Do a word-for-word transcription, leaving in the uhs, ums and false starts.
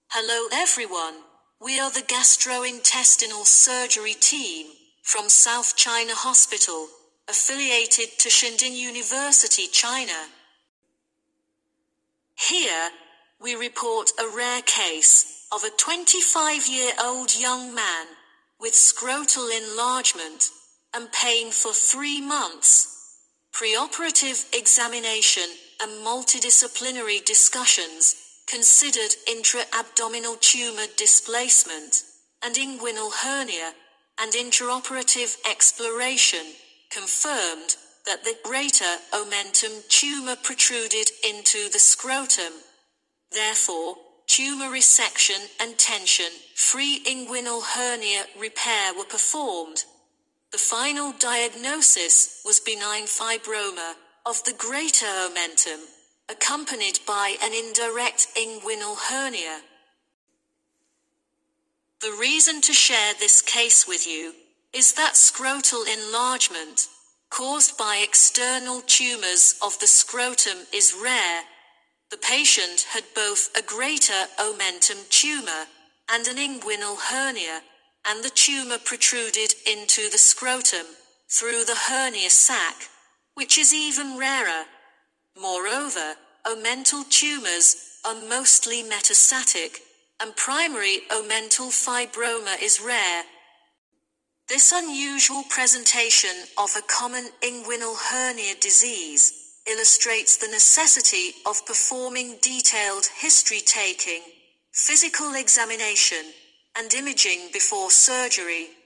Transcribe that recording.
Hello everyone, we are the gastrointestinal surgery team from South China Hospital, affiliated to Shinding University, China. Here, we report a rare case of a twenty-five-year-old young man with scrotal enlargement and pain for three months. Preoperative examination and multidisciplinary discussions considered intra-abdominal tumor displacement and inguinal hernia, and intraoperative exploration confirmed that the greater omentum tumor protruded into the scrotum. Therefore, tumor resection and tension-free inguinal hernia repair were performed. The final diagnosis was benign fibroma of the greater omentum, accompanied by an indirect inguinal hernia. The reason to share this case with you is that scrotal enlargement, caused by external tumors of the scrotum, is rare. The patient had both a greater omentum tumor and an inguinal hernia, and the tumor protruded into the scrotum through the hernia sac, which is even rarer. Moreover, omental tumors are mostly metastatic, and primary omental fibroma is rare. This unusual presentation of a common inguinal hernia disease illustrates the necessity of performing detailed history-taking, physical examination, and imaging before surgery.